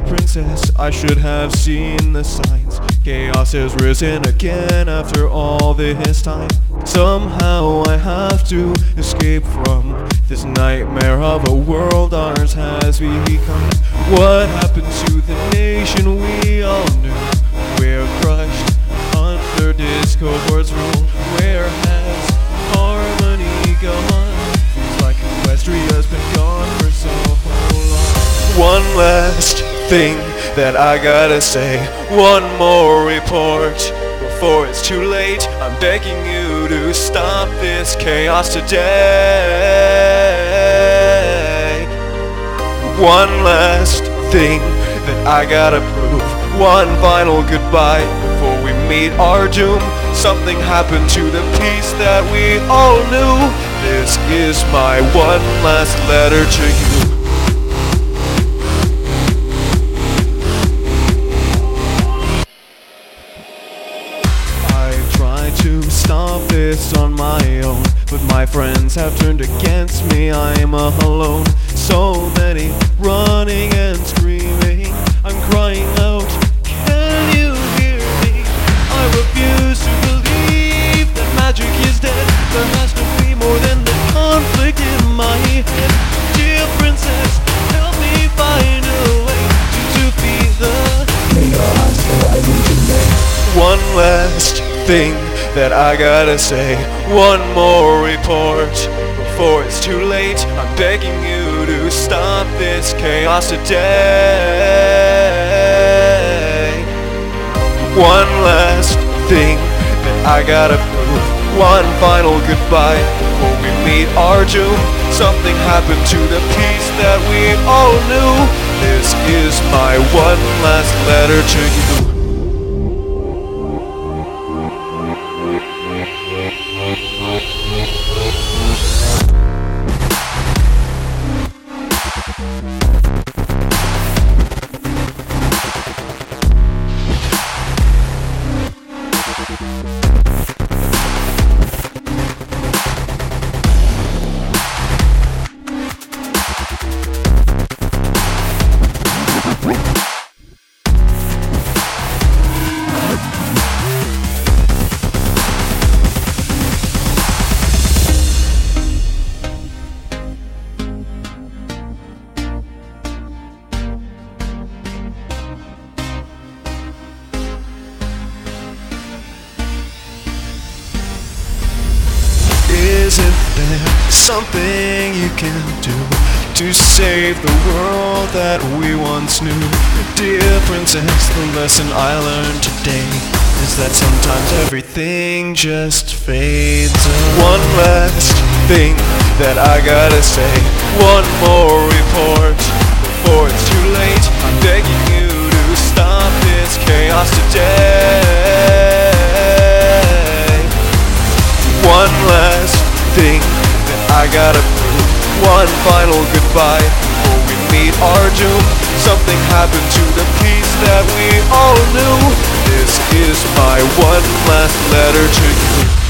princess, I should have seen the signs. Chaos has risen again after all this time. Somehow I have to escape from this nightmare of a world ours has become. What happened to the nation we all knew? We're crushed under discord's rule. Where has harmony gone? Feels like Equestria's been gone for so long. One last thing that I gotta say, one more report before it's too late. I'm begging you to stop this chaos today. One last thing that I gotta prove, one final goodbye before we meet our doom. Something happened to the peace that we all knew. This is my one last letter to you. To stop this on my own, but my friends have turned against me. I'm alone. So many running and screaming. I'm crying out, can you hear me? I refuse to believe that magic is dead. There has to be more than the conflict in my head. Dear princess, help me find a way to defeat the chaos that I need to make. One last thing that I gotta say, one more report before it's too late. I'm begging you to stop this chaos today. One last thing that I gotta prove, one final goodbye before we meet our doom. Something happened to the peace that we all knew. This is my one last letter to you. Isn't there something you can do to save the world that we once knew? Dear princess, the lesson I learned today is that sometimes everything just fades away. One last thing that I gotta say, one more report before it's too late. I'm begging you to stop this chaos today. One last thing that I gotta prove, one final goodbye before we meet our doom. Something happened to the peace that we all knew. This is my one last letter to you.